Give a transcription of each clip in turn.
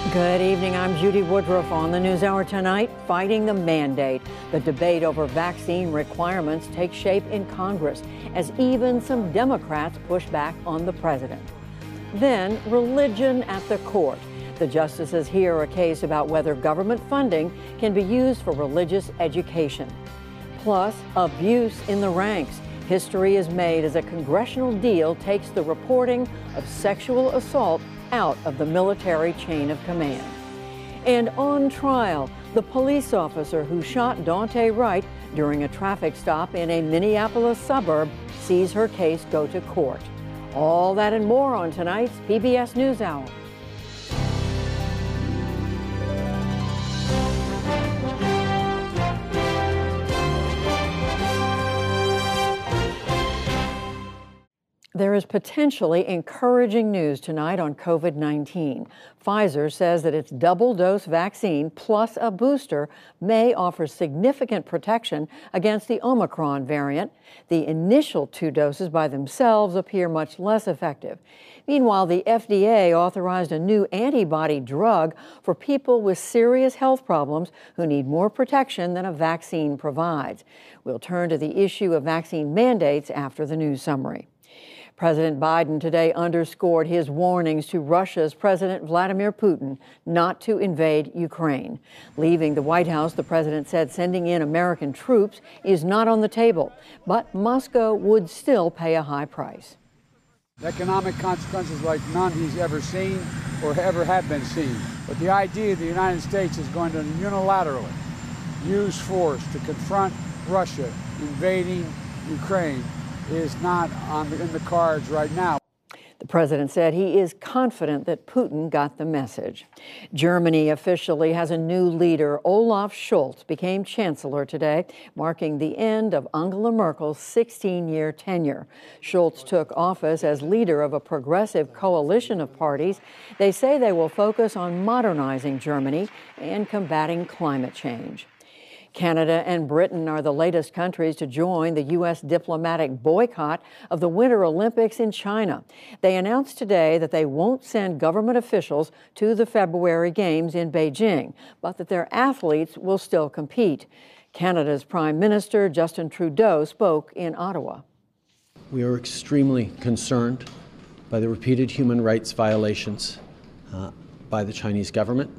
Good evening. I'm Judy Woodruff. On the NewsHour tonight, fighting the mandate. The debate over vaccine requirements takes shape in Congress as even some Democrats push back on the president. Then, religion at the court. The justices hear a case about whether government funding can be used for religious education. Plus, abuse in the ranks. History is made as a congressional deal takes the reporting of sexual assault out of the military chain of command. And on trial, the police officer who shot Daunte Wright during a traffic stop in a Minneapolis suburb sees her case go to court. All that and more on tonight's PBS NewsHour. There is potentially encouraging news tonight on COVID-19. Pfizer says that its double-dose vaccine plus a booster may offer significant protection against the Omicron variant. The initial 2 doses by themselves appear much less effective. Meanwhile, the FDA authorized a new antibody drug for people with serious health problems who need more protection than a vaccine provides. We'll turn to the issue of vaccine mandates after the news summary. President Biden today underscored his warnings to Russia's President Vladimir Putin not to invade Ukraine. Leaving the White House, the president said sending in American troops is not on the table, but Moscow would still pay a high price. Economic consequences like none he's ever seen or ever have been seen. But the idea the United States is going to unilaterally use force to confront Russia invading Ukraine is not in the cards right now. The president said he is confident that Putin got the message. Germany officially has a new leader. Olaf Scholz became chancellor today, marking the end of Angela Merkel's 16-year tenure. Scholz took office as leader of a progressive coalition of parties. They say they will focus on modernizing Germany and combating climate change. Canada and Britain are the latest countries to join the U.S. diplomatic boycott of the Winter Olympics in China. They announced today that they won't send government officials to the February Games in Beijing, but that their athletes will still compete. Canada's Prime Minister Justin Trudeau spoke in Ottawa. We are extremely concerned by the repeated human rights violations by the Chinese government.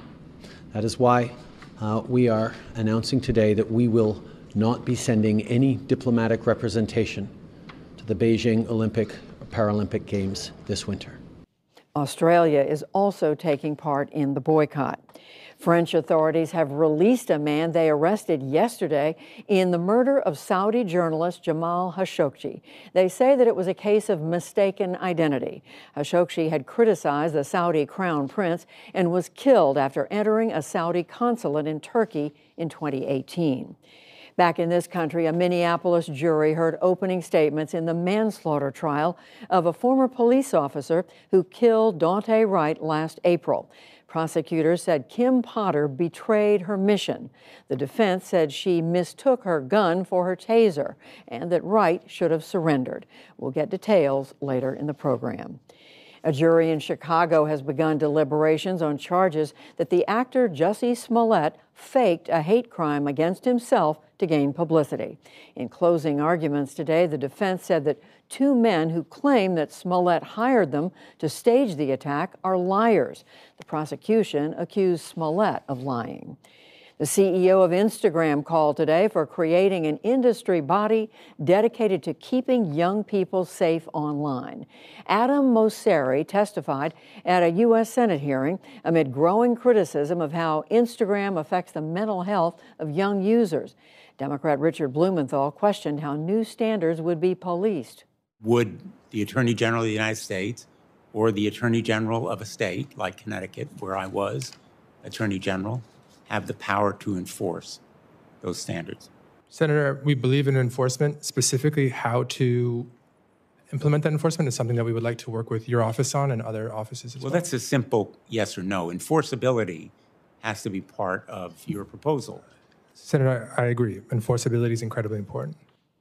That is why we are announcing today that we will not be sending any diplomatic representation to the Beijing Olympic or Paralympic Games this winter. Australia is also taking part in the boycott. French authorities have released a man they arrested yesterday in the murder of Saudi journalist Jamal Khashoggi. They say that it was a case of mistaken identity. Khashoggi had criticized the Saudi crown prince and was killed after entering a Saudi consulate in Turkey in 2018. Back in this country, a Minneapolis jury heard opening statements in the manslaughter trial of a former police officer who killed Daunte Wright last April. Prosecutors said Kim Potter betrayed her mission. The defense said she mistook her gun for her taser and that Wright should have surrendered. We'll get details later in the program. A jury in Chicago has begun deliberations on charges that the actor Jussie Smollett faked a hate crime against himself to gain publicity. In closing arguments today, the defense said that 2 men who claim that Smollett hired them to stage the attack are liars. The prosecution accused Smollett of lying. The CEO of Instagram called today for creating an industry body dedicated to keeping young people safe online. Adam Mosseri testified at a U.S. Senate hearing amid growing criticism of how Instagram affects the mental health of young users. Democrat Richard Blumenthal questioned how new standards would be policed. Would the Attorney General of the United States or the Attorney General of a state like Connecticut, where I was Attorney General, have the power to enforce those standards? Senator, we believe in enforcement. Specifically, how to implement that enforcement is something that we would like to work with your office on and other offices as well. Well, that's a simple yes or no. Enforceability has to be part of your proposal. Senator, I agree. Enforceability is incredibly important.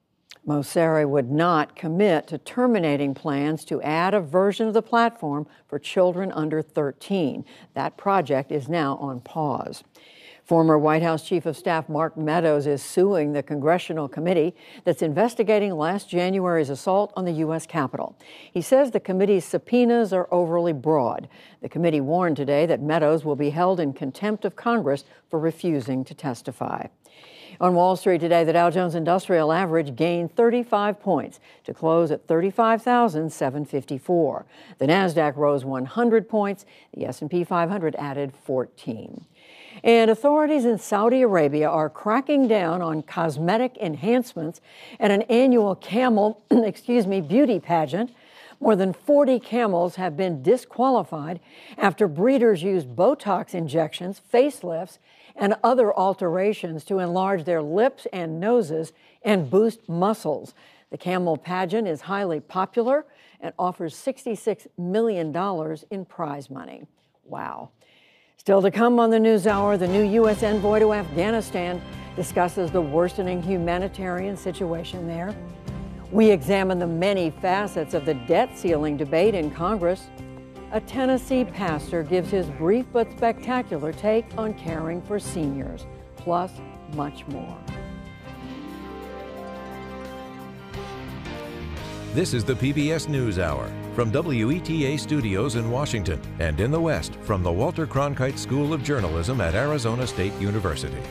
Mosseri would not commit to terminating plans to add a version of the platform for children under 13. That project is now on pause. Former White House Chief of Staff Mark Meadows is suing the congressional committee that's investigating last January's assault on the U.S. Capitol. He says the committee's subpoenas are overly broad. The committee warned today that Meadows will be held in contempt of Congress for refusing to testify. On Wall Street today, the Dow Jones Industrial Average gained 35 points to close at 35,754. The Nasdaq rose 100 points. The S&P 500 added 14. And authorities in Saudi Arabia are cracking down on cosmetic enhancements at an annual camel, beauty pageant. More than 40 camels have been disqualified after breeders used Botox injections, facelifts, and other alterations to enlarge their lips and noses and boost muscles. The camel pageant is highly popular and offers $66 million in prize money. Wow. Still to come on the NewsHour, the new U.S. envoy to Afghanistan discusses the worsening humanitarian situation there. We examine the many facets of the debt ceiling debate in Congress. A Tennessee pastor gives his brief but spectacular take on caring for seniors, plus much more. This is the PBS NewsHour from WETA Studios in Washington and in the West from the Walter Cronkite School of Journalism at Arizona State University.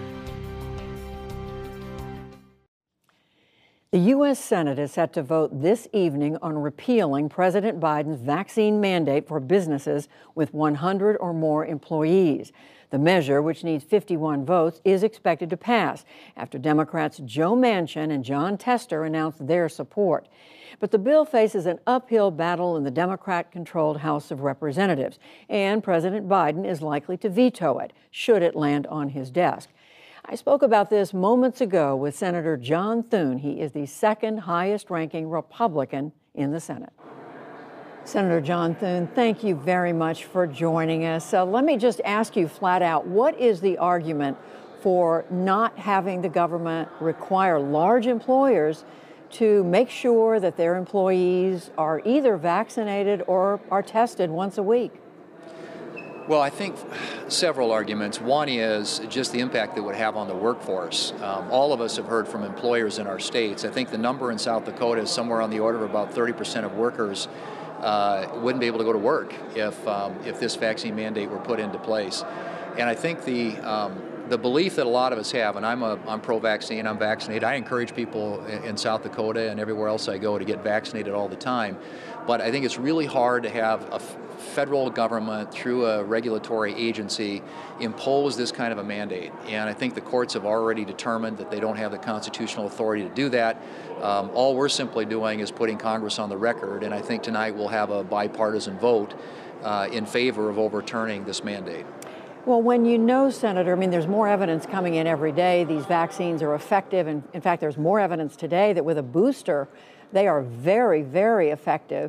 The U.S. Senate is set to vote this evening on repealing President Biden's vaccine mandate for businesses with 100 or more employees. The measure, which needs 51 votes, is expected to pass after Democrats Joe Manchin and Jon Tester announced their support. But the bill faces an uphill battle in the Democrat-controlled House of Representatives, and President Biden is likely to veto it, should it land on his desk. I spoke about this moments ago with Senator John Thune. He is the second highest-ranking Republican in the Senate. Senator John Thune, thank you very much for joining us. Let me just ask you flat out, what is the argument for not having the government require large employers to make sure that their employees are either vaccinated or are tested once a week? Well, I think several arguments. One is just the impact it would have on the workforce. All of us have heard from employers in our states. I think the number in South Dakota is somewhere on the order of about 30% of workers wouldn't be able to go to work if this vaccine mandate were put into place. And I think the belief that a lot of us have, and I'm pro-vaccine, I'm vaccinated. I encourage people in South Dakota and everywhere else I go to get vaccinated all the time. But I think it's really hard to have a federal government, through a regulatory agency, impose this kind of a mandate. And I think the courts have already determined that they don't have the constitutional authority to do that. All we're simply doing is putting Congress on the record, and I think tonight we'll have a bipartisan vote in favor of overturning this mandate. Well, when you know, Senator, I mean, there's more evidence coming in every day. These vaccines are effective. And in fact, there's more evidence today that with a booster, they are very, very effective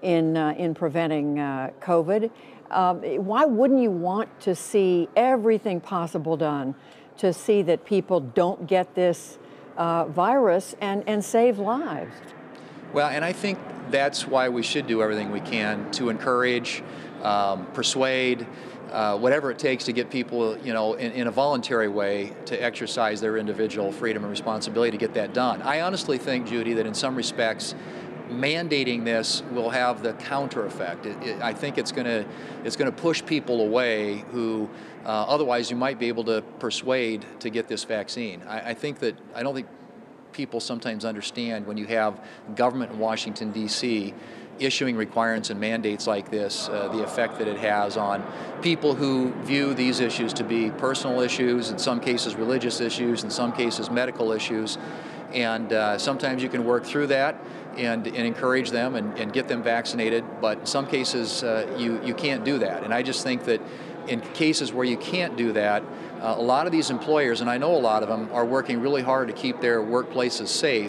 in preventing COVID. Why wouldn't you want to see everything possible done to see that people don't get this virus and save lives? Well, and I think that's why we should do everything we can to encourage, persuade, whatever it takes to get people, in a voluntary way to exercise their individual freedom and responsibility to get that done. I honestly think, Judy, that in some respects, mandating this will have the counter effect. I think it's going to push people away who otherwise you might be able to persuade to get this vaccine. I don't think people sometimes understand when you have government in Washington, D.C. issuing requirements and mandates like this, the effect that it has on people who view these issues to be personal issues, in some cases religious issues, in some cases medical issues. And sometimes you can work through that and encourage them and get them vaccinated, but in some cases you can't do that. And I just think that in cases where you can't do that, a lot of these employers, and I know a lot of them, are working really hard to keep their workplaces safe.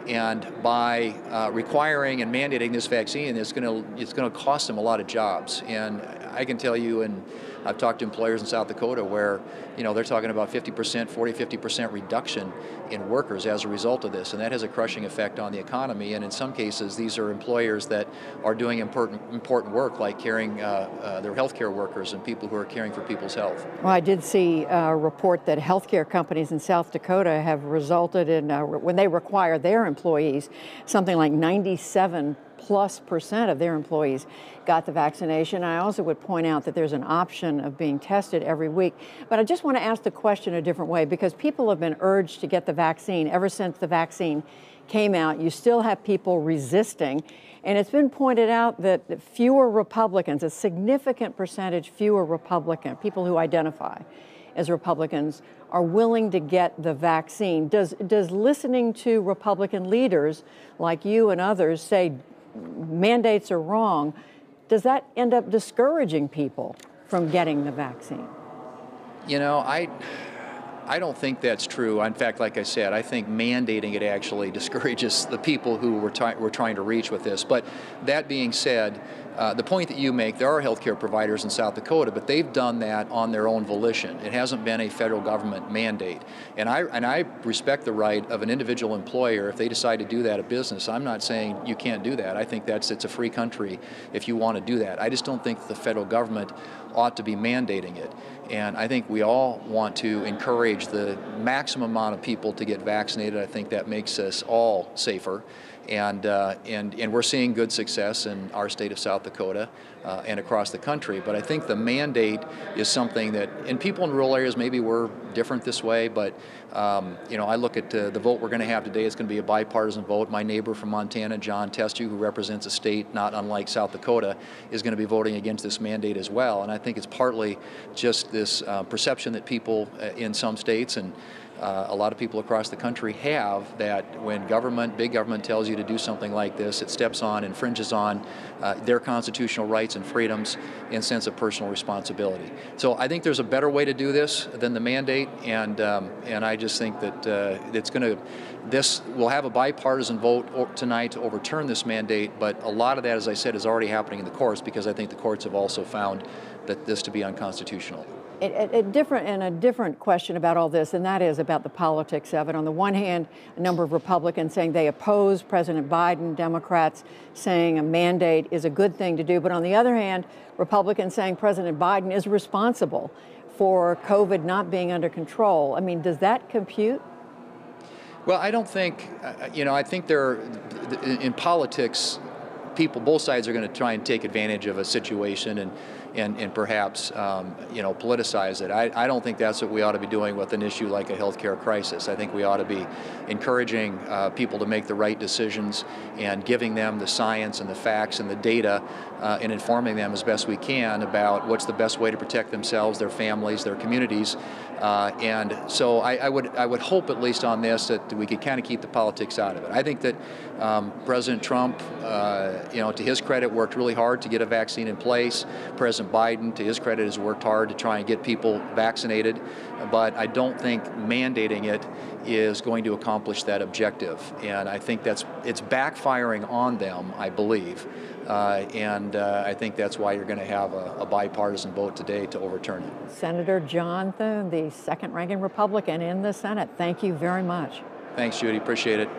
And by requiring and mandating this vaccine, it's going to cost them a lot of jobs. And I can tell you, and I've talked to employers in South Dakota where, they're talking about 50% reduction in workers as a result of this, and that has a crushing effect on the economy. And in some cases, these are employers that are doing important work, like caring their healthcare workers and people who are caring for people's health. Well, I did see a report that healthcare companies in South Dakota have resulted in, when they require their employees, something like 97+% of their employees got the vaccination. I also would point out that there's an option of being tested every week. But I just want to ask the question a different way, because people have been urged to get the vaccine ever since the vaccine came out. You still have people resisting. And it's been pointed out that fewer Republicans, a significant percentage fewer Republican, people who identify as Republicans, are willing to get the vaccine. Does listening to Republican leaders like you and others say mandates are wrong, does that end up discouraging people from getting the vaccine? I don't think that's true. In fact, like I said, I think mandating it actually discourages the people who we're trying to reach with this. But that being said, the point that you make, there are healthcare providers in South Dakota, but they've done that on their own volition. It hasn't been a federal government mandate. And I respect the right of an individual employer if they decide to do that, a business. I'm not saying you can't do that. I think it's a free country if you want to do that. I just don't think the federal government ought to be mandating it. And I think we all want to encourage the maximum amount of people to get vaccinated. I think that makes us all safer. And we're seeing good success in our state of South Dakota and across the country. But I think the mandate is something that, and people in rural areas maybe we're different this way, but I look at the vote we're going to have today. It's going to be a bipartisan vote. My neighbor from Montana, John Testu, who represents a state not unlike South Dakota, is going to be voting against this mandate as well. And I think it's partly just this perception that people in some states and a lot of people across the country have, that when big government tells you to do something like this, it infringes on their constitutional rights and freedoms and sense of personal responsibility. So I think there's a better way to do this than the mandate, and I just think that we'll have a bipartisan vote tonight to overturn this mandate, but a lot of that, as I said, is already happening in the courts, because I think the courts have also found that this to be unconstitutional. A different question about all this, and that is about the politics of it. On the one hand, a number of Republicans saying they oppose President Biden, Democrats saying a mandate is a good thing to do. But on the other hand, Republicans saying President Biden is responsible for COVID not being under control. I mean, does that compute? Well, I don't think, I think in politics, both sides are going to try and take advantage of a situation and perhaps politicize it. I don't think that's what we ought to be doing with an issue like a healthcare crisis. I think we ought to be encouraging people to make the right decisions and giving them the science and the facts and the data and informing them as best we can about what's the best way to protect themselves, their families, their communities. And so I would hope, at least on this, that we could kind of keep the politics out of it. I think that President Trump, to his credit, worked really hard to get a vaccine in place. President Biden, to his credit, has worked hard to try and get people vaccinated. But I don't think mandating it is going to accomplish that objective. And I think it's backfiring on them, I believe. I think that's why you're going to have a bipartisan vote today to overturn it. Senator John Thune, the second-ranking Republican in the Senate, thank you very much. Thanks, Judy. Appreciate it.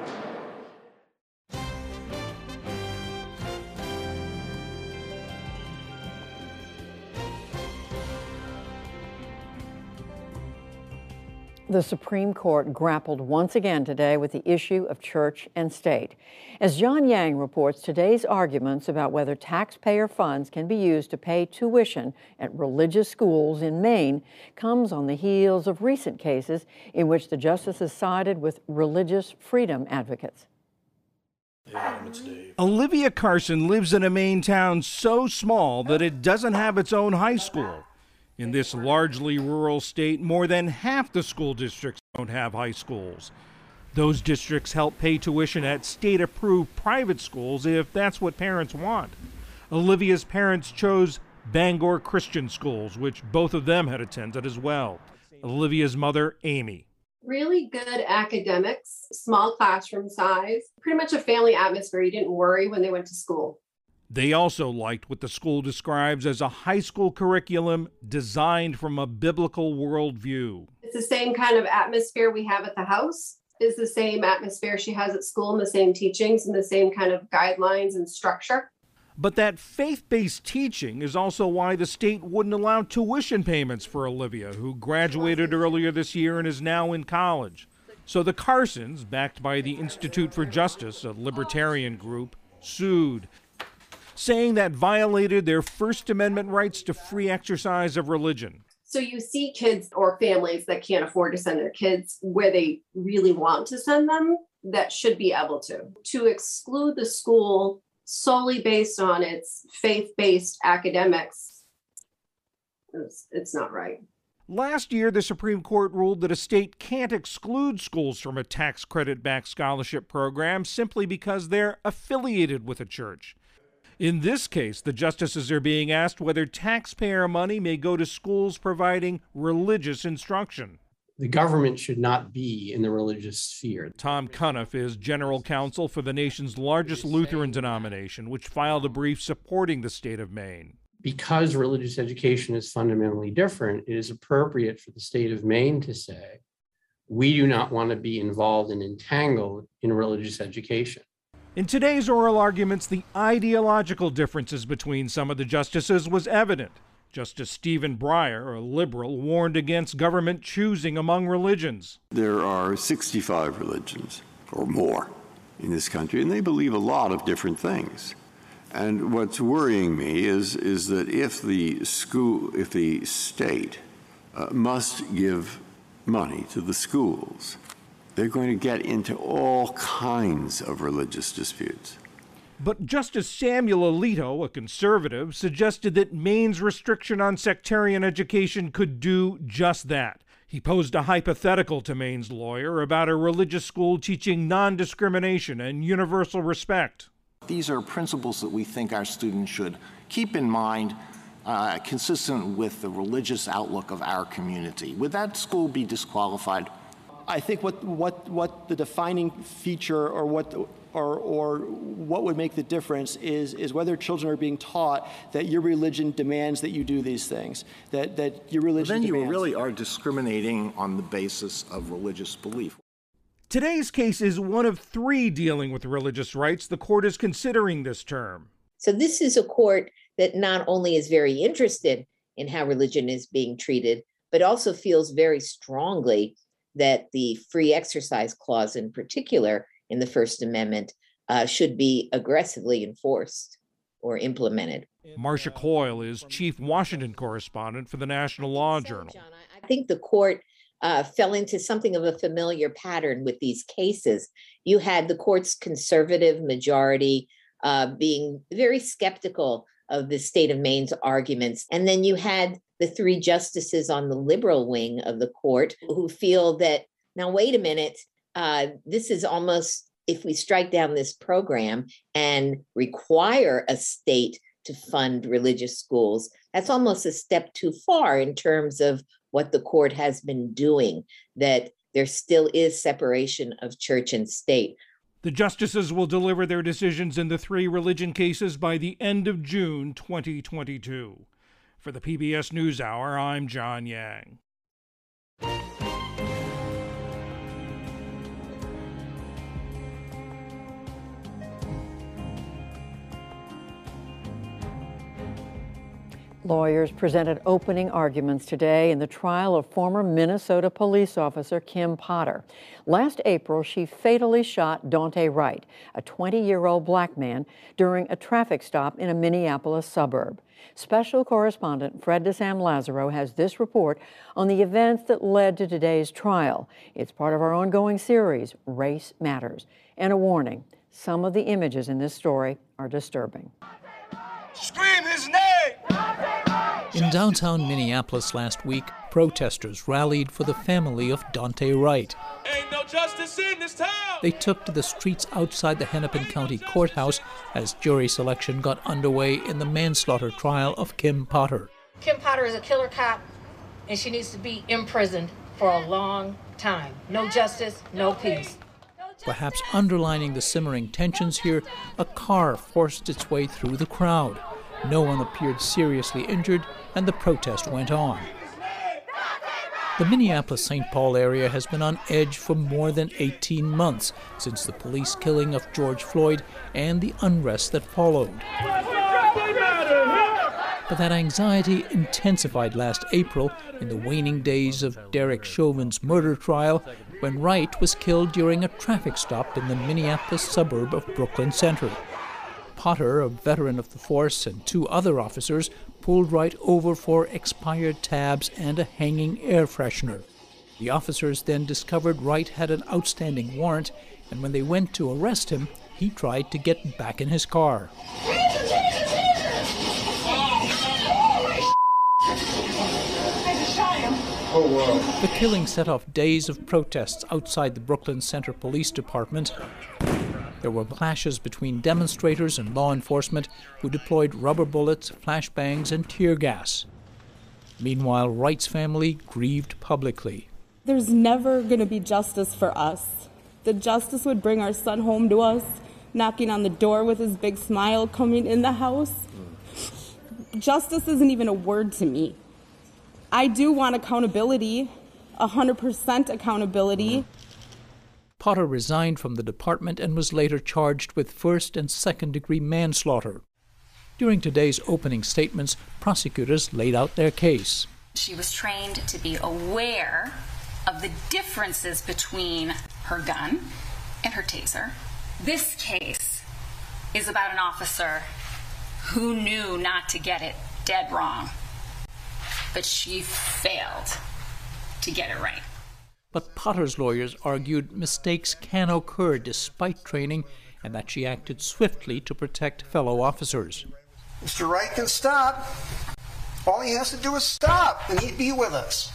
The Supreme Court grappled once again today with the issue of church and state. As John Yang reports, today's arguments about whether taxpayer funds can be used to pay tuition at religious schools in Maine comes on the heels of recent cases in which the justices sided with religious freedom advocates. Olivia Carson lives in a Maine town so small that it doesn't have its own high school. In this largely rural state, more than half the school districts don't have high schools. Those districts help pay tuition at state-approved private schools if that's what parents want. Olivia's parents chose Bangor Christian schools, which both of them had attended as well. Olivia's mother, Amy. Really good academics, small classroom size, pretty much a family atmosphere. You didn't worry when they went to school. They also liked what the school describes as a high school curriculum designed from a biblical worldview. It's the same kind of atmosphere we have at the house, is the same atmosphere she has at school, and the same teachings and the same kind of guidelines and structure. But that faith-based teaching is also why the state wouldn't allow tuition payments for Olivia, who graduated earlier this year and is now in college. So the Carsons, backed by the Institute for Justice, a libertarian group, sued, saying that violated their First Amendment rights to free exercise of religion. So you see kids or families that can't afford to send their kids where they really want to send them that should be able to. To exclude the school solely based on its faith-based academics, it's not right. Last year, the Supreme Court ruled that a state can't exclude schools from a tax credit-backed scholarship program simply because they're affiliated with a church. In this case, the justices are being asked whether taxpayer money may go to schools providing religious instruction. The government should not be in the religious sphere. Tom Cuniff is general counsel for the nation's largest Lutheran denomination, which filed a brief supporting the state of Maine. Because religious education is fundamentally different, it is appropriate for the state of Maine to say, we do not want to be involved and entangled in religious education. In today's oral arguments, the ideological differences between some of the justices was evident. Justice Stephen Breyer, a liberal, warned against government choosing among religions. There are 65 religions or more in this country, and they believe a lot of different things. And what's worrying me is that if the state must give money to the schools, they're going to get into all kinds of religious disputes. But Justice Samuel Alito, a conservative, suggested that Maine's restriction on sectarian education could do just that. He posed a hypothetical to Maine's lawyer about a religious school teaching non-discrimination and universal respect. These are principles that we think our students should keep in mind, consistent with the religious outlook of our community. Would that school be disqualified? I think what the defining feature or what would make the difference is whether children are being taught that your religion demands that you do these things, that your religion demands. Then you really are discriminating on the basis of religious belief. Today's case is one of 3 dealing with religious rights the court is considering this term. So this is a court that not only is very interested in how religion is being treated, but also feels very strongly that the free exercise clause in particular in the First Amendment should be aggressively enforced or implemented. Marcia Coyle is chief Washington correspondent for the National Law Journal. I think the court fell into something of a familiar pattern with these cases. You had the court's conservative majority being very skeptical of the state of Maine's arguments. And then you had the 3 justices on the liberal wing of the court who feel that, now, wait a minute, this is almost, if we strike down this program and require a state to fund religious schools, that's almost a step too far in terms of what the court has been doing, that there still is separation of church and state. The justices will deliver their decisions in the 3 religion cases by the end of June 2022. For the PBS NewsHour, I'm John Yang. Lawyers presented opening arguments today in the trial of former Minnesota police officer Kim Potter. Last April, she fatally shot Daunte Wright, a 20-year-old black man, during a traffic stop in a Minneapolis suburb. Special correspondent Fred DeSam Lazaro has this report on the events that led to today's trial. It's part of our ongoing series, Race Matters. And a warning, some of the images in this story are disturbing. Scream his name! In downtown Minneapolis last week, protesters rallied for the family of Daunte Wright. Ain't no justice in this town! They took to the streets outside the Hennepin County Courthouse as jury selection got underway in the manslaughter trial of Kim Potter. Kim Potter is a killer cop, and she needs to be imprisoned for a long time. No justice, no peace. Perhaps underlining the simmering tensions here, a car forced its way through the crowd. No one appeared seriously injured, and the protest went on. The Minneapolis-St. Paul area has been on edge for more than 18 months since the police killing of George Floyd and the unrest that followed. But that anxiety intensified last April in the waning days of Derek Chauvin's murder trial, when Wright was killed during a traffic stop in the Minneapolis suburb of Brooklyn Center. Potter, a veteran of the force, and 2 other officers pulled Wright over for expired tabs and a hanging air freshener. The officers then discovered Wright had an outstanding warrant, and when they went to arrest him, he tried to get back in his car. The killing set off days of protests outside the Brooklyn Center Police Department. There were clashes between demonstrators and law enforcement who deployed rubber bullets, flashbangs, and tear gas. Meanwhile, Wright's family grieved publicly. There's never going to be justice for us. The justice would bring our son home to us, knocking on the door with his big smile, coming in the house. Justice isn't even a word to me. I do want accountability, 100% accountability. Potter resigned from the department and was later charged with first- and second-degree manslaughter. During today's opening statements, prosecutors laid out their case. She was trained to be aware of the differences between her gun and her taser. This case is about an officer who knew not to get it dead wrong, but she failed to get it right. But Potter's lawyers argued mistakes can occur despite training and that she acted swiftly to protect fellow officers. Mr. Wright can stop. All he has to do is stop, and he'd be with us.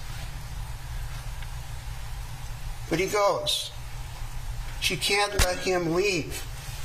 But he goes. She can't let him leave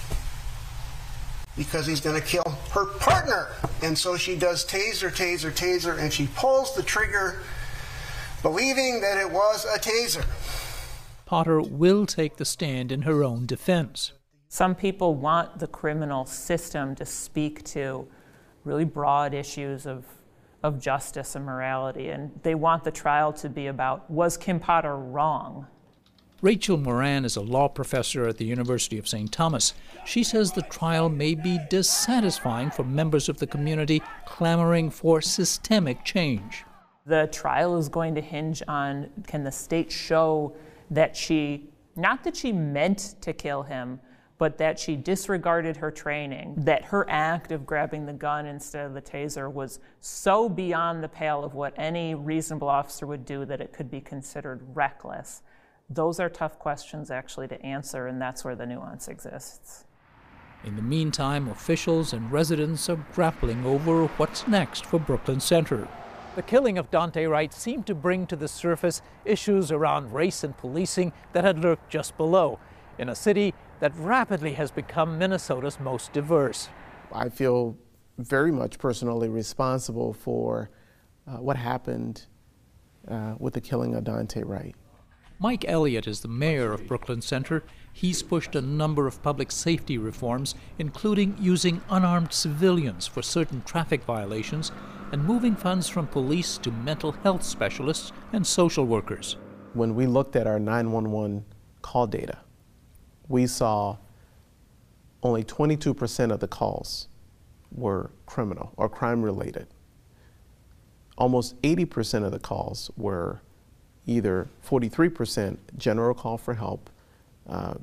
because he's going to kill her partner. And so she does taser, taser, taser, and she pulls the trigger believing that it was a taser. Potter will take the stand in her own defense. Some people want the criminal system to speak to really broad issues of justice and morality, and they want the trial to be about, was Kim Potter wrong? Rachel Moran is a law professor at the University of St. Thomas. She says the trial may be dissatisfying for members of the community clamoring for systemic change. The trial is going to hinge on, can the state show that not that she meant to kill him, but that she disregarded her training, that her act of grabbing the gun instead of the taser was so beyond the pale of what any reasonable officer would do that it could be considered reckless. Those are tough questions actually to answer, and that's where the nuance exists. In the meantime, officials and residents are grappling over what's next for Brooklyn Center. The killing of Daunte Wright seemed to bring to the surface issues around race and policing that had lurked just below, in a city that rapidly has become Minnesota's most diverse. I feel very much personally responsible for what happened with the killing of Daunte Wright. Mike Elliott is the mayor of Brooklyn Center. He's pushed a number of public safety reforms, including using unarmed civilians for certain traffic violations and moving funds from police to mental health specialists and social workers. When we looked at our 911 call data, we saw only 22% of the calls were criminal or crime-related. Almost 80% of the calls were either 43% general call for help, about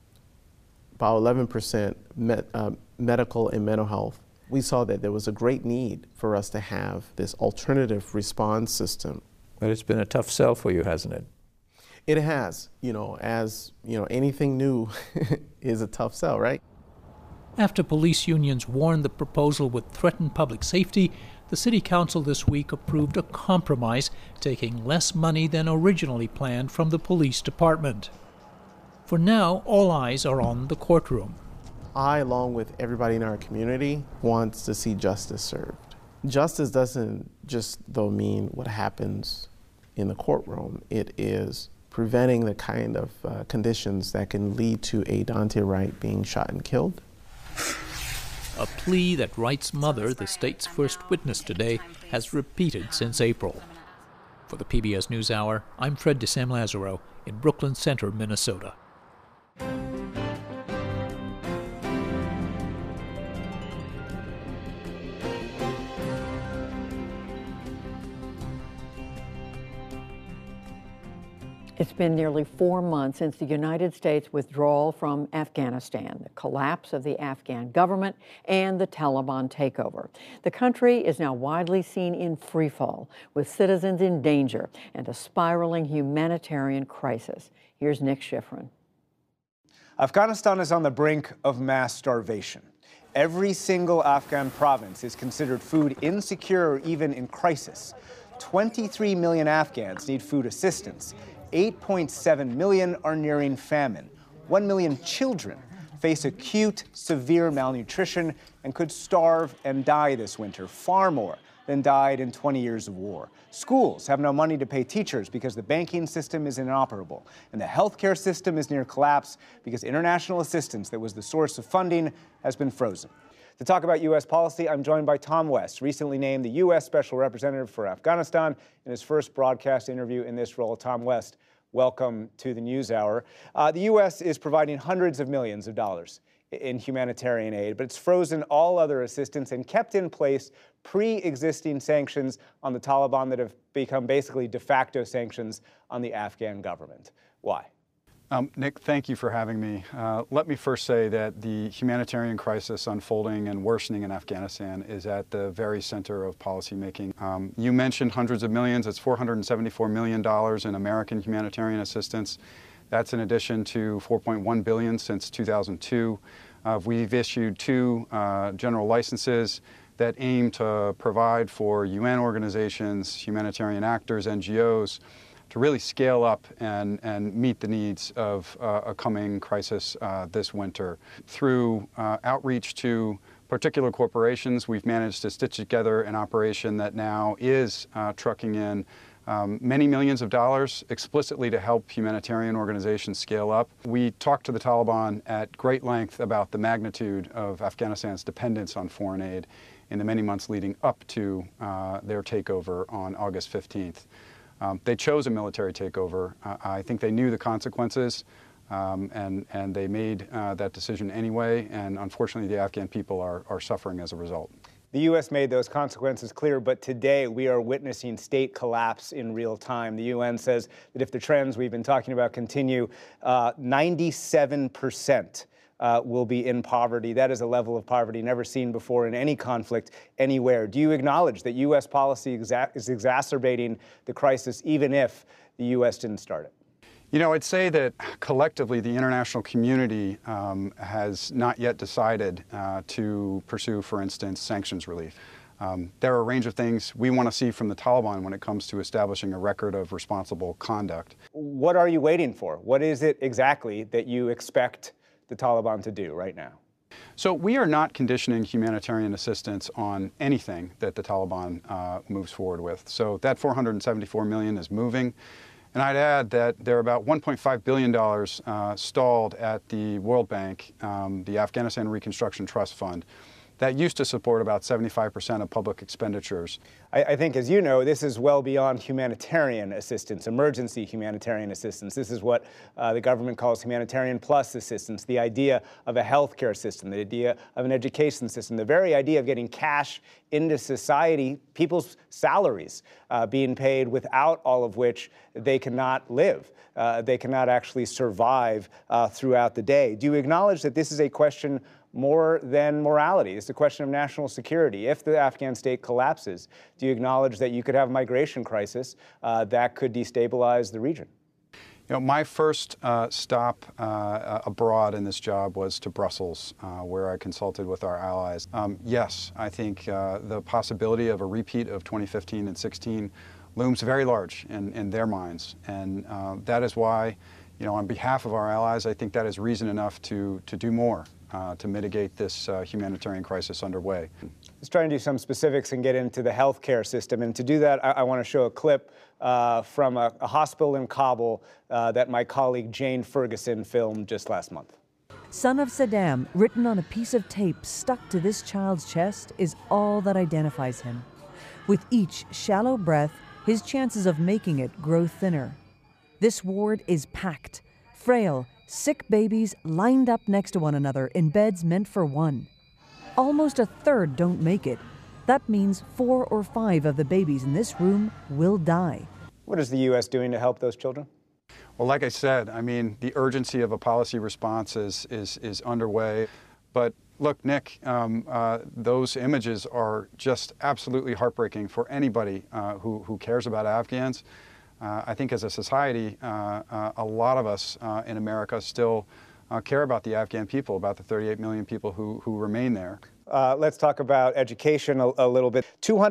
11% medical and mental health. We saw that there was a great need for us to have this alternative response system. But it's been a tough sell for you, hasn't it? It has. Anything new is a tough sell, right? After police unions warned the proposal would threaten public safety, the City Council this week approved a compromise, taking less money than originally planned from the police department. For now, all eyes are on the courtroom. I, along with everybody in our community, wants to see justice served. Justice doesn't just, though, mean what happens in the courtroom. It is preventing the kind of conditions that can lead to a Daunte Wright being shot and killed. A plea that Wright's mother, the state's first witness today, has repeated since April. For the PBS NewsHour, I'm Fred DeSam-Lazaro in Brooklyn Center, Minnesota. It's been nearly 4 months since the United States' withdrawal from Afghanistan, the collapse of the Afghan government, and the Taliban takeover. The country is now widely seen in freefall, with citizens in danger and a spiraling humanitarian crisis. Here's Nick Schifrin. Afghanistan is on the brink of mass starvation. Every single Afghan province is considered food insecure or even in crisis. 23 million Afghans need food assistance. 8.7 million are nearing famine. 1 million children face acute, severe malnutrition and could starve and die this winter, far more than died in 20 years of war. Schools have no money to pay teachers because the banking system is inoperable, and the healthcare system is near collapse because international assistance that was the source of funding has been frozen. To talk about U.S. policy, I'm joined by Tom West, recently named the U.S. Special Representative for Afghanistan in his first broadcast interview in this role. Tom West, welcome to the NewsHour. The U.S. is providing hundreds of millions of dollars in humanitarian aid, but it's frozen all other assistance and kept in place pre-existing sanctions on the Taliban that have become basically de facto sanctions on the Afghan government. Why? Nick, thank you for having me. Let me first say that the humanitarian crisis unfolding and worsening in Afghanistan is at the very center of policymaking. You mentioned hundreds of millions. It's $474 million in American humanitarian assistance. That's in addition to $4.1 billion since 2002. We've issued 2 general licenses that aim to provide for UN organizations, humanitarian actors, NGOs, to really scale up and meet the needs of a coming crisis this winter. Through outreach to particular corporations, we've managed to stitch together an operation that now is trucking in many millions of dollars explicitly to help humanitarian organizations scale up. We talked to the Taliban at great length about the magnitude of Afghanistan's dependence on foreign aid in the many months leading up to their takeover on August 15th. They chose a military takeover. I think they knew the consequences, and they made that decision anyway, and unfortunately the Afghan people are suffering as a result. The U.S. made those consequences clear, but today we are witnessing state collapse in real time. The UN says that if the trends we've been talking about continue, 97% will be in poverty. That is a level of poverty never seen before in any conflict anywhere. Do you acknowledge that U.S. policy is exacerbating the crisis, even if the U.S. didn't start it? You know, I'd say that collectively the international community has not yet decided to pursue, for instance, sanctions relief. There are a range of things we want to see from the Taliban when it comes to establishing a record of responsible conduct. What are you waiting for? What is it exactly that you expect the Taliban to do right now? So we are not conditioning humanitarian assistance on anything that the Taliban moves forward with. So that $474 million is moving. And I'd add that there are about $1.5 billion stalled at the World Bank, the Afghanistan Reconstruction Trust Fund, that used to support about 75% of public expenditures. I think, as you know, this is well beyond humanitarian assistance, emergency humanitarian assistance. This is what the government calls humanitarian plus assistance, the idea of a healthcare system, the idea of an education system, the very idea of getting cash into society, people's salaries being paid, without all of which they cannot live. They cannot actually survive throughout the day. Do you acknowledge that this is a question more than morality? It's a question of national security. If the Afghan state collapses, do you acknowledge that you could have a migration crisis that could destabilize the region? You know, my first stop abroad in this job was to Brussels, where I consulted with our allies. Yes, I think the possibility of a repeat of 2015 and 16 looms very large in their minds. And that is why, you know, on behalf of our allies, I think that is reason enough to do more. to mitigate this humanitarian crisis underway. Let's try and do some specifics and get into the healthcare system. And to do that, I want to show a clip from a hospital in Kabul that my colleague Jane Ferguson filmed just last month. Son of Saddam, written on a piece of tape stuck to this child's chest, is all that identifies him. With each shallow breath, his chances of making it grow thinner. This ward is packed. Frail, sick babies lined up next to one another in beds meant for one. Almost a third don't make it. That means 4 or 5 of the babies in this room will die. What is the U.S. doing to help those children? Well, like I said, I mean, the urgency of a policy response is underway. But look, Nick, those images are just absolutely heartbreaking for anybody who cares about Afghans. I think as a society, a lot of us in America still care about the Afghan people, about the 38 million people who remain there. Let's talk about education a little bit.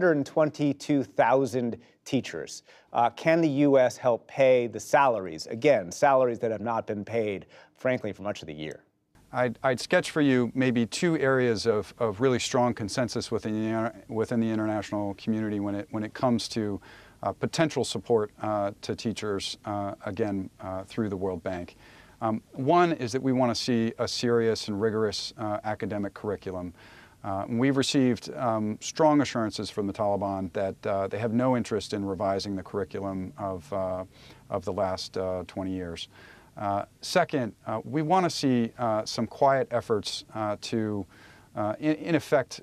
222,000 teachers. Can the U.S. help pay the salaries? Again, salaries that have not been paid, frankly, for much of the year. I'd sketch for you maybe 2 areas of really strong consensus within the international community when it comes to potential support to teachers, again, through the World Bank. One is that we want to see a serious and rigorous academic curriculum. We've received strong assurances from the Taliban that they have no interest in revising the curriculum of the last 20 years. Second, we want to see some quiet efforts to, in effect,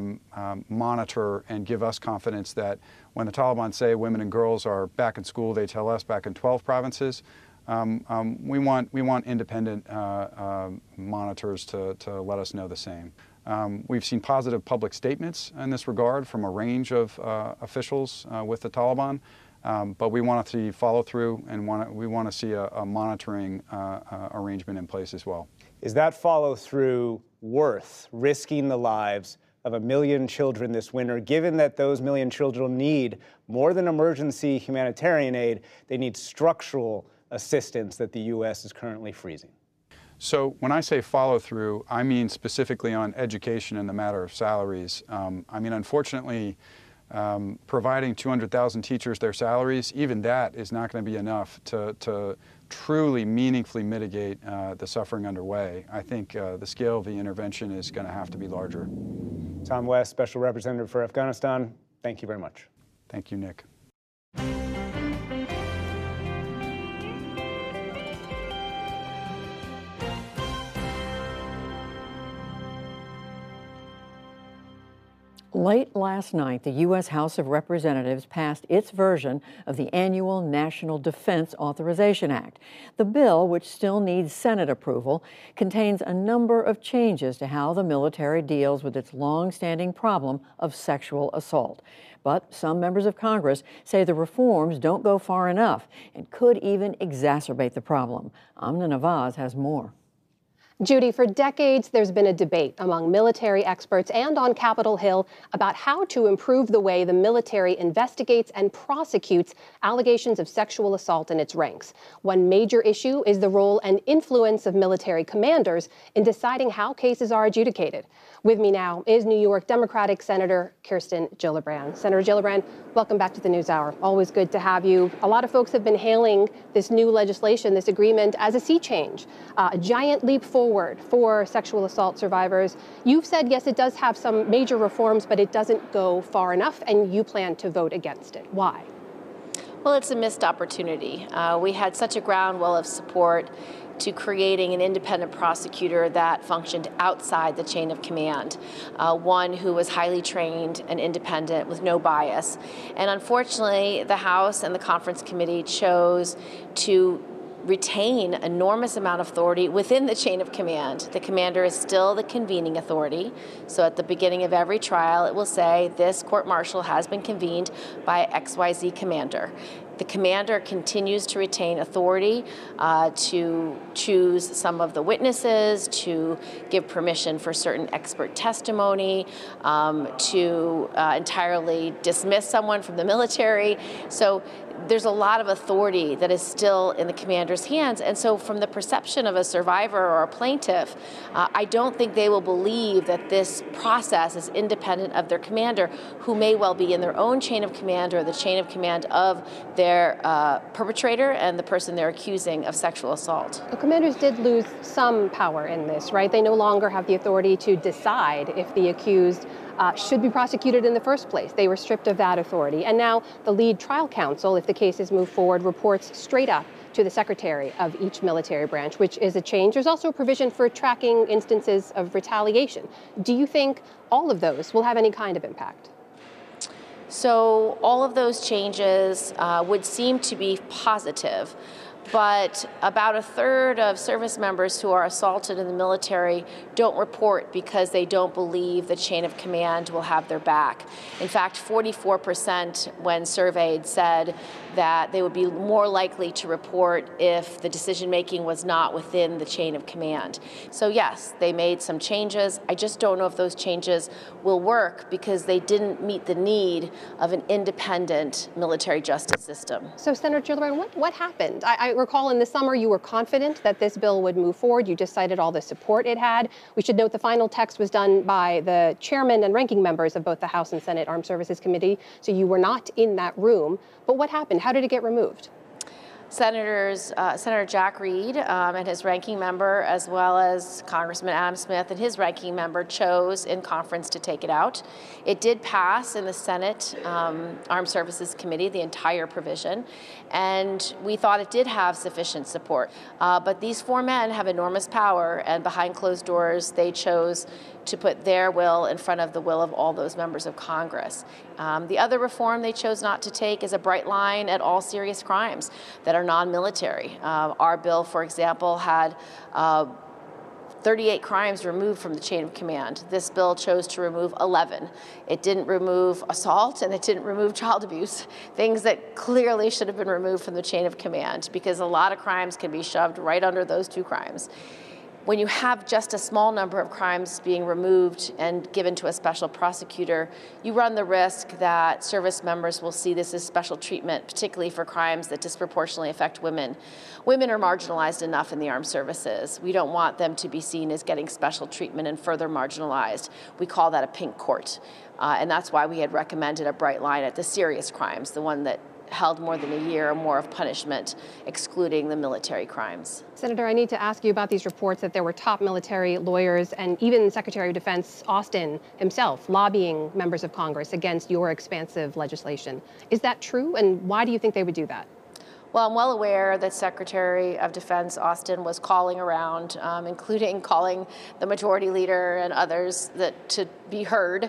monitor and give us confidence that when the Taliban say women and girls are back in school, they tell us back in 12 provinces. We want independent monitors to let us know the same. We've seen positive public statements in this regard from a range of officials with the Taliban, but we want to see follow through, and we want to see a monitoring arrangement in place as well. Is that follow through worth risking the lives of 1 million children this winter, given that those 1 million children need more than emergency humanitarian aid? They need structural assistance that the U.S. is currently freezing? So when I say follow through, I mean specifically on education and the matter of salaries. I mean, unfortunately, providing 200,000 teachers their salaries, even that is not going to be enough to truly meaningfully mitigate the suffering underway. I think the scale of the intervention is going to have to be larger. Tom West, Special Representative for Afghanistan, thank you very much. Thank you, Nick. Late last night, the U.S. House of Representatives passed its version of the annual National Defense Authorization Act. The bill, which still needs Senate approval, contains a number of changes to how the military deals with its long-standing problem of sexual assault. But some members of Congress say the reforms don't go far enough and could even exacerbate the problem. Amna Nawaz has more. Judy, for decades, there's been a debate among military experts and on Capitol Hill about how to improve the way the military investigates and prosecutes allegations of sexual assault in its ranks. One major issue is the role and influence of military commanders in deciding how cases are adjudicated. With me now is New York Democratic Senator Kirsten Gillibrand. Senator Gillibrand, welcome back to the NewsHour. Always good to have you. A lot of folks have been hailing this new legislation, this agreement, as a sea change, a giant leap forward for sexual assault survivors. You've said, yes, it does have some major reforms, but it doesn't go far enough, and you plan to vote against it. Why? Well, it's a missed opportunity. We had such a groundswell of support to creating an independent prosecutor that functioned outside the chain of command, one who was highly trained and independent with no bias. And unfortunately, the House and the Conference Committee chose to retain enormous amount of authority within the chain of command. The commander is still the convening authority. So at the beginning of every trial, it will say this court-martial has been convened by XYZ commander. The commander continues to retain authority to choose some of the witnesses, to give permission for certain expert testimony, to entirely dismiss someone from the military. So there's a lot of authority that is still in the commander's hands. And so from the perception of a survivor or a plaintiff, I don't think they will believe that this process is independent of their commander, who may well be in their own chain of command or the chain of command of their perpetrator and the person they're accusing of sexual assault. The commanders did lose some power in this, right? They no longer have the authority to decide if the accused should be prosecuted in the first place. They were stripped of that authority. And now the lead trial counsel, if the cases move forward, reports straight up to the secretary of each military branch, which is a change. There's also a provision for tracking instances of retaliation. Do you think all of those will have any kind of impact? So all of those changes would seem to be positive. But about a third of service members who are assaulted in the military don't report because they don't believe the chain of command will have their back. In fact, 44% when surveyed said that they would be more likely to report if the decision-making was not within the chain of command. So yes, they made some changes. I just don't know if those changes will work because they didn't meet the need of an independent military justice system. So Senator Gillibrand, what happened? I recall in the summer you were confident that this bill would move forward. You just cited all the support it had. We should note the final text was done by the chairman and ranking members of both the House and Senate Armed Services Committee, so you were not in that room. But what happened? How did it get removed? Senator Jack Reed and his ranking member, as well as Congressman Adam Smith and his ranking member, chose in conference to take it out. It did pass in the Senate Armed Services Committee, the entire provision, and we thought it did have sufficient support. But these four men have enormous power, and behind closed doors, they chose to put their will in front of the will of all those members of Congress. The other reform they chose not to take is a bright line at all serious crimes that are non-military. Our bill, for example, had 38 crimes removed from the chain of command. This bill chose to remove 11. It didn't remove assault and it didn't remove child abuse, things that clearly should have been removed from the chain of command because a lot of crimes can be shoved right under those two crimes. When you have just a small number of crimes being removed and given to a special prosecutor, you run the risk that service members will see this as special treatment, particularly for crimes that disproportionately affect women. Women are marginalized enough in the armed services. We don't want them to be seen as getting special treatment and further marginalized. We call that a pink court. And that's why we had recommended a bright line at the serious crimes, the one that held more than a year or more of punishment, excluding the military crimes. Senator, I need to ask you about these reports that there were top military lawyers and even Secretary of Defense Austin himself lobbying members of Congress against your expansive legislation. Is that true, and why do you think they would do that? Well, I'm well aware that Secretary of Defense Austin was calling around, including calling the majority leader and others to be heard.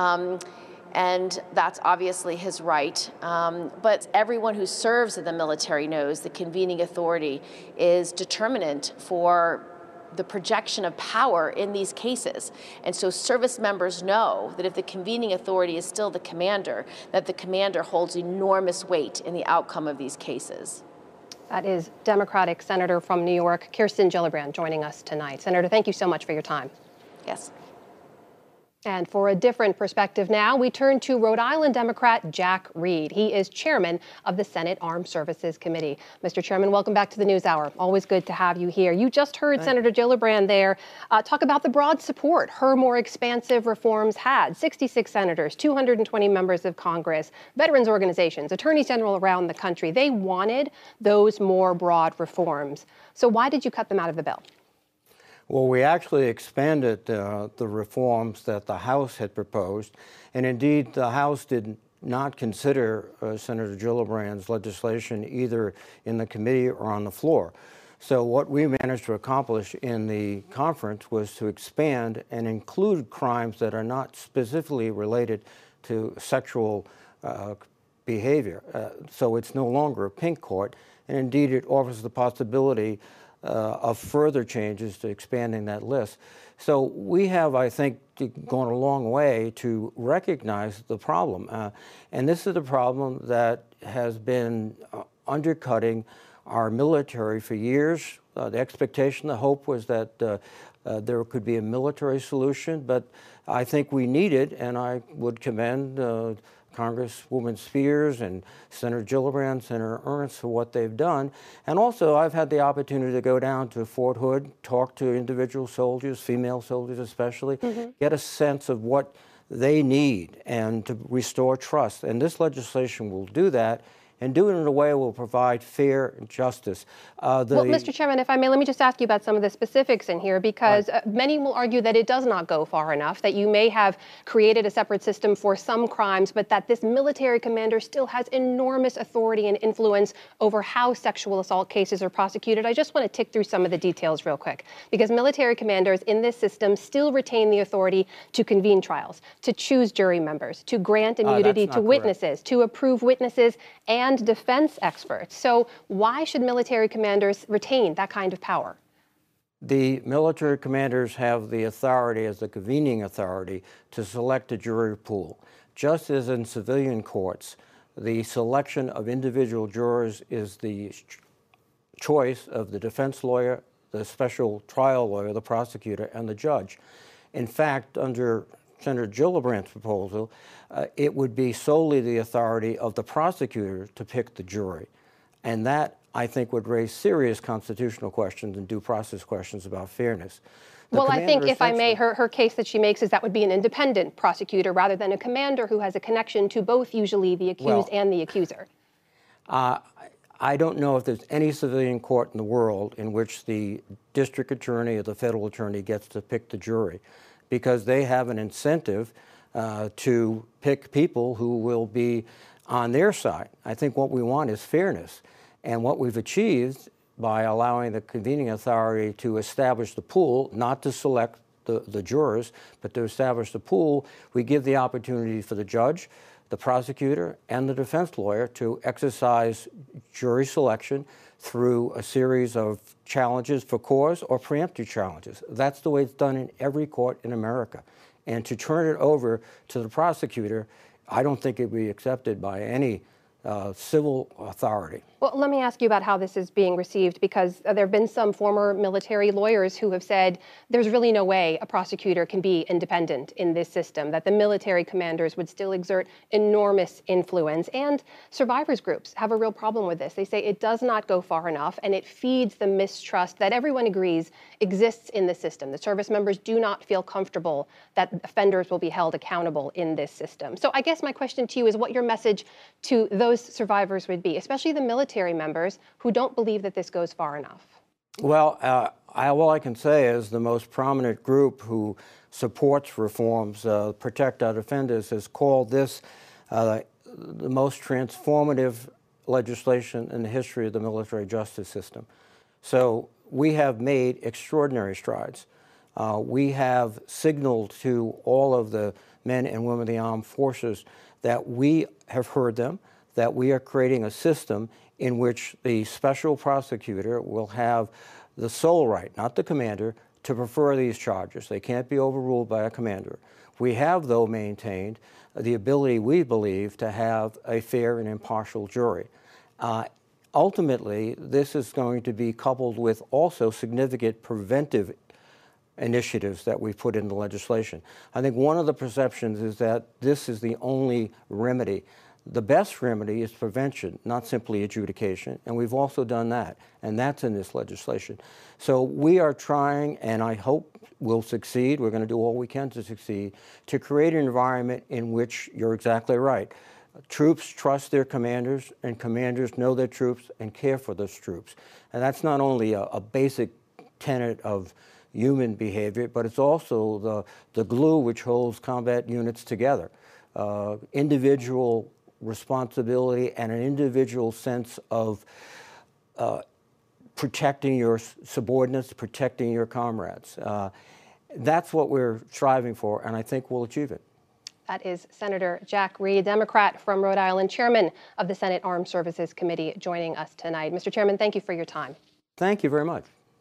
And that's obviously his right. But everyone who serves in the military knows the convening authority is determinant for the projection of power in these cases. And so service members know that if the convening authority is still the commander, that the commander holds enormous weight in the outcome of these cases. That is Democratic Senator from New York, Kirsten Gillibrand, joining us tonight. Senator, thank you so much for your time. Yes. And for a different perspective now, we turn to Rhode Island Democrat Jack Reed. He is chairman of the Senate Armed Services Committee. Mr. Chairman, welcome back to the NewsHour. Always good to have you here. You just heard Senator Gillibrand there talk about the broad support her more expansive reforms had. 66 senators, 220 members of Congress, veterans organizations, attorneys general around the country. They wanted those more broad reforms. So why did you cut them out of the bill? Well, we actually expanded the reforms that the House had proposed, and indeed the House did not consider Senator Gillibrand's legislation either in the committee or on the floor. So what we managed to accomplish in the conference was to expand and include crimes that are not specifically related to sexual behavior. So it's no longer a pink court, and indeed it offers the possibility of further changes to expanding that list. So we have, I think, gone a long way to recognize the problem. And this is a problem that has been undercutting our military for years. The expectation, the hope was that there could be a military solution, but I think we need it, and I would commend Congresswoman Spears and Senator Gillibrand, Senator Ernst for what they've done. And also, I've had the opportunity to go down to Fort Hood, talk to individual soldiers, female soldiers especially, get a sense of what they need and to restore trust. And this legislation will do that, and do it in a way that will provide fair justice. Well, Mr. Chairman, if I may, let me just ask you about some of the specifics in here, because many will argue that it does not go far enough, that you may have created a separate system for some crimes, but that this military commander still has enormous authority and influence over how sexual assault cases are prosecuted. I just want to tick through some of the details real quick, because military commanders in this system still retain the authority to convene trials, to choose jury members, to grant immunity to witnesses, to approve witnesses and defense experts. So why should military commanders retain that kind of power? The military commanders have the authority as the convening authority to select a jury pool. Just as in civilian courts, the selection of individual jurors is the choice of the defense lawyer, the special trial lawyer, the prosecutor, and the judge. In fact, under Senator Gillibrand's proposal, it would be solely the authority of the prosecutor to pick the jury. And that, I think, would raise serious constitutional questions and due process questions about fairness. Well, I think, if I may, her case that she makes is that would be an independent prosecutor rather than a commander who has a connection to both usually the accused and the accuser. I don't know if there's any civilian court in the world in which the district attorney or the federal attorney gets to pick the jury, because they have an incentive to pick people who will be on their side. I think what we want is fairness. And what we've achieved by allowing the convening authority to establish the pool, not to select the jurors, but to establish the pool, we give the opportunity for the judge, the prosecutor, and the defense lawyer to exercise jury selection through a series of challenges for cause or preemptive challenges. That's the way it's done in every court in America. And to turn it over to the prosecutor, I don't think it would be accepted by any civil authority. Well, let me ask you about how this is being received, because there have been some former military lawyers who have said there's really no way a prosecutor can be independent in this system, that the military commanders would still exert enormous influence. And survivors groups have a real problem with this. They say it does not go far enough, and it feeds the mistrust that everyone agrees exists in the system. The service members do not feel comfortable that offenders will be held accountable in this system. So I guess my question to you is what your message to those survivors would be, especially the military members who don't believe that this goes far enough. Well, all I can say is the most prominent group who supports reforms, Protect Our Defenders, has called this the most transformative legislation in the history of the military justice system. So we have made extraordinary strides. We have signaled to all of the men and women of the armed forces that we have heard them, that we are creating a system in which the special prosecutor will have the sole right, not the commander, to prefer these charges. They can't be overruled by a commander. We have, though, maintained the ability, we believe, to have a fair and impartial jury. Ultimately, this is going to be coupled with also significant preventive initiatives that we've put in the legislation. I think one of the perceptions is that this is the only remedy. The best remedy is prevention, not simply adjudication, and we've also done that, and that's in this legislation. So we are trying, and I hope we'll succeed, we're going to do all we can to succeed, to create an environment in which, you're exactly right, troops trust their commanders, and commanders know their troops and care for those troops. And that's not only a basic tenet of human behavior, but it's also the glue which holds combat units together. Individual responsibility and an individual sense of protecting your subordinates, protecting your comrades. That's what we're striving for, and I think we'll achieve it. That is Senator Jack Reed, Democrat from Rhode Island, chairman of the Senate Armed Services Committee, joining us tonight. Mr. Chairman, thank you for your time. Thank you very much.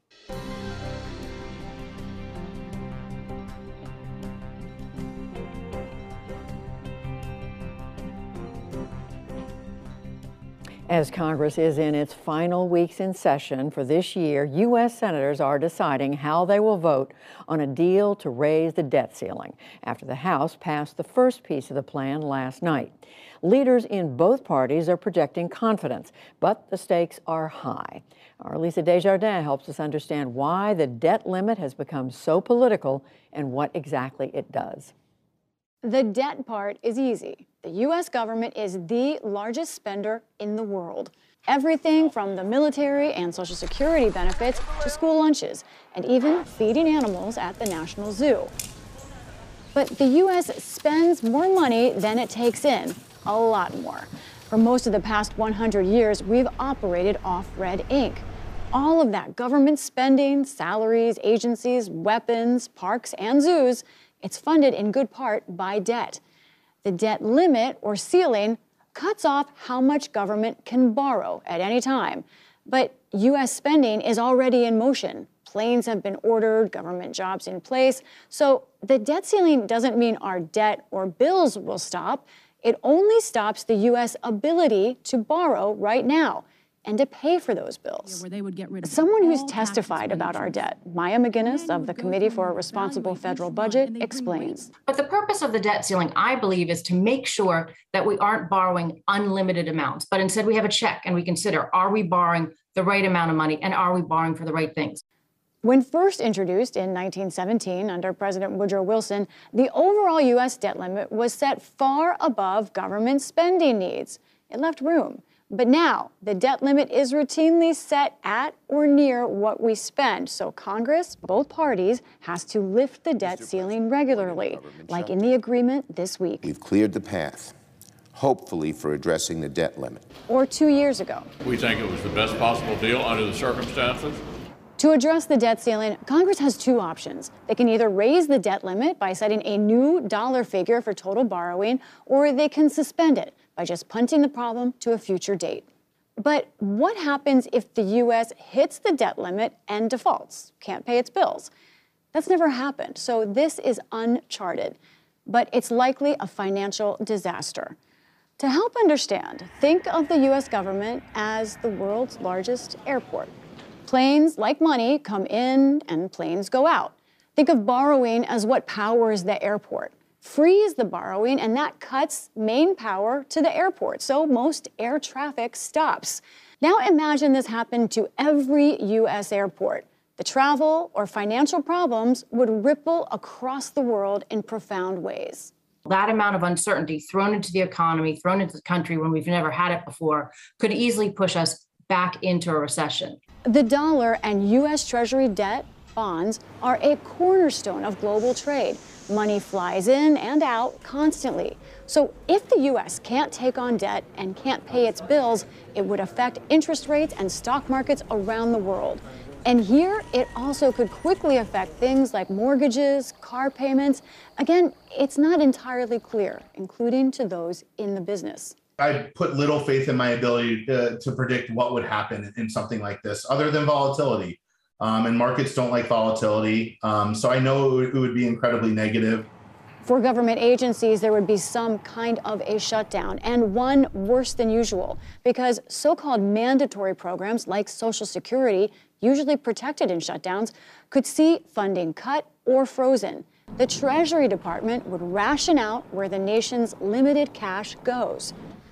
As Congress is in its final weeks in session for this year, U.S. senators are deciding how they will vote on a deal to raise the debt ceiling after the House passed the first piece of the plan last night. Leaders in both parties are projecting confidence, but the stakes are high. Our Lisa Desjardins helps us understand why the debt limit has become so political and what exactly it does. The debt part is easy. The U.S. government is the largest spender in the world. Everything from the military and Social Security benefits to school lunches, and even feeding animals at the National Zoo. But the U.S. spends more money than it takes in, a lot more. For most of the past 100 years, we've operated off red ink. All of that government spending, salaries, agencies, weapons, parks, and zoos, it's funded in good part by debt. The debt limit, or ceiling, cuts off how much government can borrow at any time. But U.S. spending is already in motion. Planes have been ordered, government jobs in place. So the debt ceiling doesn't mean our debt or bills will stop. It only stops the U.S. ability to borrow right now and to pay for those bills. Someone who's testified about our debt, Maya McGinnis of the Committee for a Responsible Federal Budget, explains. But the purpose of the debt ceiling, I believe, is to make sure that we aren't borrowing unlimited amounts, but instead we have a check and we consider, are we borrowing the right amount of money and are we borrowing for the right things? When first introduced in 1917 under President Woodrow Wilson, the overall U.S. debt limit was set far above government spending needs. It left room. But now, the debt limit is routinely set at or near what we spend. So Congress, both parties, has to lift the debt ceiling regularly, like in the agreement this week. We've cleared the path, hopefully for addressing the debt limit. Or 2 years ago. We think it was the best possible deal under the circumstances. To address the debt ceiling, Congress has two options. They can either raise the debt limit by setting a new dollar figure for total borrowing, or they can suspend it by just punting the problem to a future date. But what happens if the U.S. hits the debt limit and defaults, can't pay its bills? That's never happened, so this is uncharted. But it's likely a financial disaster. To help understand, think of the U.S. government as the world's largest airport. Planes, like money, come in and planes go out. Think of borrowing as what powers the airport. Freeze the borrowing, and that cuts main power to the airport, so most air traffic stops. Now imagine this happened to every U.S. airport. The travel or financial problems would ripple across the world in profound ways. That amount of uncertainty thrown into the economy, thrown into the country when we've never had it before, could easily push us back into a recession. The dollar and U.S. Treasury debt bonds are a cornerstone of global trade. Money flies in and out constantly. So if the U.S. can't take on debt and can't pay its bills, it would affect interest rates and stock markets around the world. And here, it also could quickly affect things like mortgages, car payments. Again, it's not entirely clear, including to those in the business. I put little faith in my ability to predict what would happen in something like this, other than volatility. And markets don't like volatility. So I know it would be incredibly negative. For government agencies, there would be some kind of a shutdown, and one worse than usual, because so-called mandatory programs like Social Security, usually protected in shutdowns, could see funding cut or frozen. The Treasury Department would ration out where the nation's limited cash goes.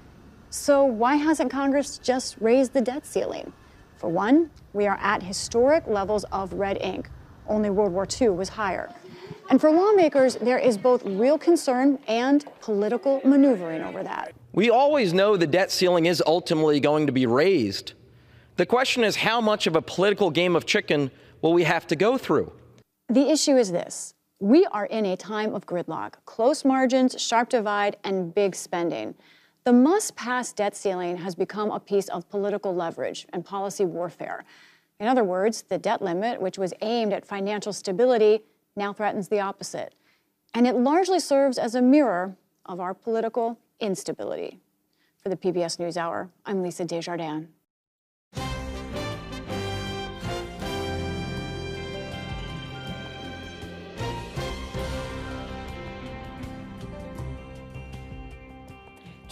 So why hasn't Congress just raised the debt ceiling? For one, we are at historic levels of red ink. Only World War II was higher. And for lawmakers, there is both real concern and political maneuvering over that. We always know the debt ceiling is ultimately going to be raised. The question is, how much of a political game of chicken will we have to go through? The issue is this. We are in a time of gridlock, close margins, sharp divide, and big spending. The must-pass debt ceiling has become a piece of political leverage and policy warfare. In other words, the debt limit, which was aimed at financial stability, now threatens the opposite. And it largely serves as a mirror of our political instability. For the PBS NewsHour, I'm Lisa Desjardins.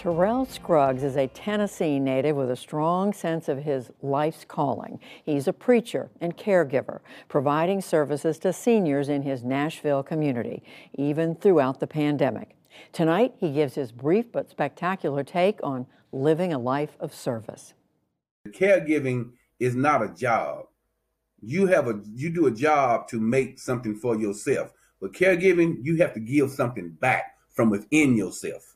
Terrell Scruggs is a Tennessee native with a strong sense of his life's calling. He's a preacher and caregiver, providing services to seniors in his Nashville community, even throughout the pandemic. Tonight, he gives his brief but spectacular take on living a life of service. Caregiving is not a job. You do a job to make something for yourself. But caregiving, you have to give something back from within yourself.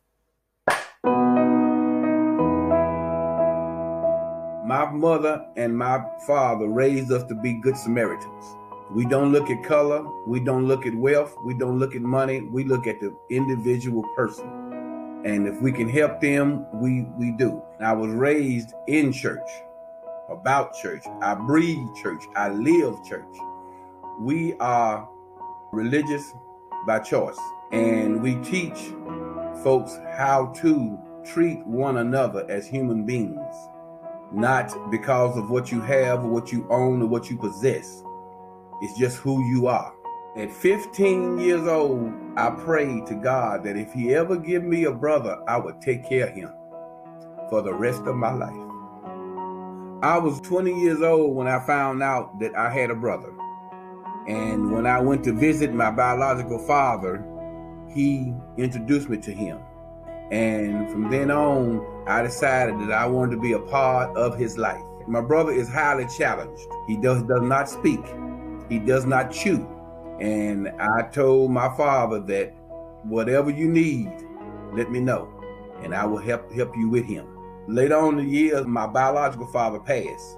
My mother and my father raised us to be good Samaritans. We don't look at color, we don't look at wealth, we don't look at money, we look at the individual person. And if we can help them, we do. I was raised in church, about church. I breathe church, I live church. We are religious by choice, and we teach folks how to treat one another as human beings. Not because of what you have or what you own or what you possess. It's just who you are. At 15 years old, I prayed to God that if he ever give me a brother, I would take care of him for the rest of my life. I was 20 years old when I found out that I had a brother. And when I went to visit my biological father, he introduced me to him. And from then on, I decided that I wanted to be a part of his life. My brother is highly challenged. He does not speak. He does not chew. And I told my father that whatever you need, let me know, and I will help you with him. Later on in the years, my biological father passed,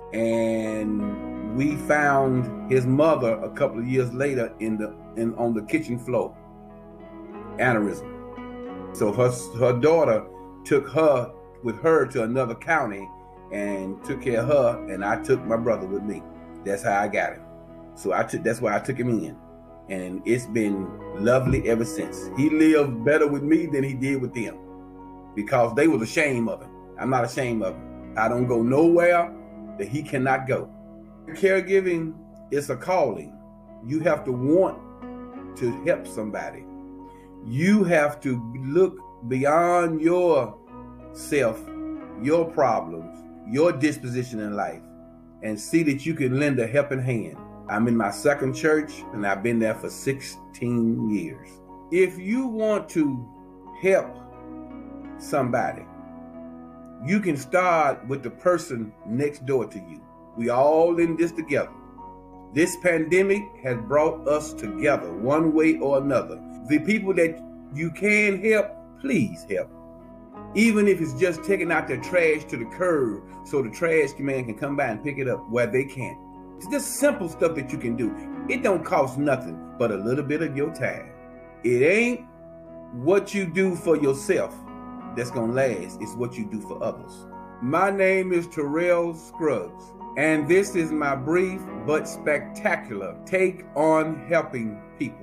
and we found his mother a couple of years later on the kitchen floor, aneurysm. So her daughter took her with her to another county and took care of her, and I took my brother with me. That's how I got him. So that's why I took him in. And it's been lovely ever since. He lived better with me than he did with them because they was ashamed of him. I'm not ashamed of him. I don't go nowhere that he cannot go. Caregiving is a calling. You have to want to help somebody. You have to look beyond yourself, your problems, your disposition in life, and see that you can lend a helping hand. I'm in my second church, and I've been there for 16 years. If you want to help somebody, you can start with the person next door to you. We all in this together. This pandemic has brought us together one way or another. The people that you can help, please help. Even if it's just taking out their trash to the curb so the trash man can come by and pick it up where they can't. It's just simple stuff that you can do. It don't cost nothing but a little bit of your time. It ain't what you do for yourself that's gonna last. It's what you do for others. My name is Terrell Scruggs, and this is my brief but spectacular take on helping people.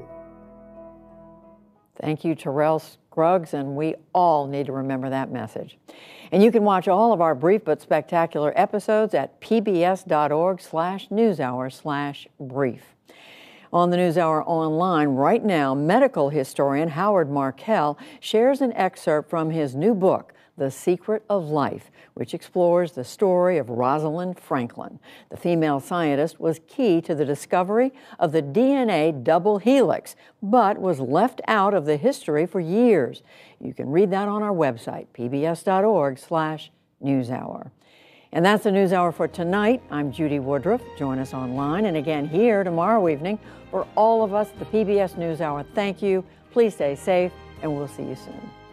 Thank you, Terrell Scruggs, and we all need to remember that message. And you can watch all of our brief but spectacular episodes at pbs.org/newshour/brief. On the NewsHour Online right now, medical historian Howard Markel shares an excerpt from his new book, The Secret of Life, which explores the story of Rosalind Franklin. The female scientist was key to the discovery of the DNA double helix, but was left out of the history for years. You can read that on our website, pbs.org/newshour. And that's the NewsHour for tonight. I'm Judy Woodruff. Join us online and again here tomorrow evening. For all of us, the PBS NewsHour, thank you. Please stay safe, and we'll see you soon.